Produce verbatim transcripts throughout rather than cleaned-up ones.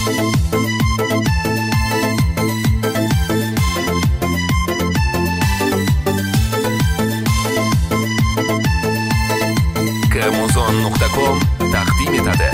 Kmozon nuqta com taqdim etadi.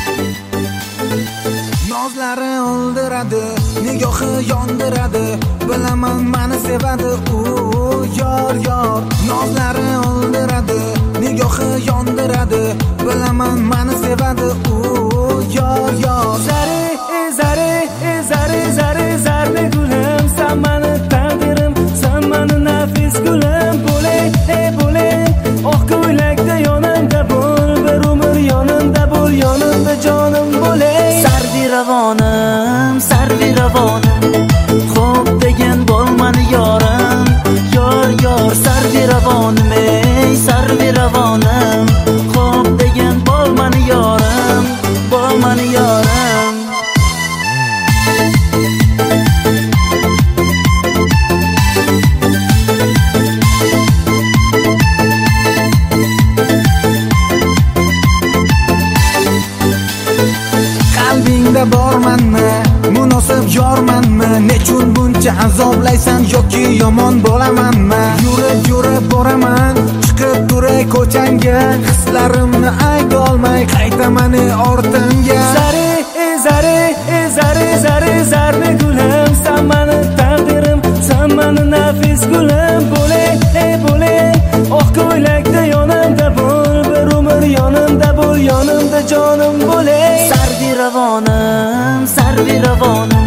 Nozlari oldiradi, nigohi yondiradi, bilaman meni sevadi u yor yor. Nozlari oldiradi, nigohi yondiradi, bilaman meni sevadi u yor yor. Zari zari zari zari zarbe gulim, sen meni taqdirim, sen meni nafis gulim. Bo'le bo'le oq ko'ylakda yonimda bo'l, bir umr yonimda bo'l, yonimda jonim bo'le. Sarviravonim, sarviravonim, xo'p degan bo'lmani yorim, yor yor. Sarviravonim, ey sarviravonim, xo'p degan bo'lmani yorim, bo'lmani yorim. Qalbingda bormanmi, munosib yormanmi, nechun buncha azoblaysan yoki yomon bo'lamanmi? Yurib yurib boraman, chiqib turay ko'changga, hislarimni aytolmay qaytaman ortimga. Zari zari zari zari zarbe gulim, sen meni taqdirim, sen meni nafis gulim. Bo'le bo'le oq ko'ylakda yonimda bo'l, bir umr yonimda bo'l, yonimda jonim bo'le. Sarviravonim, sarviravonim,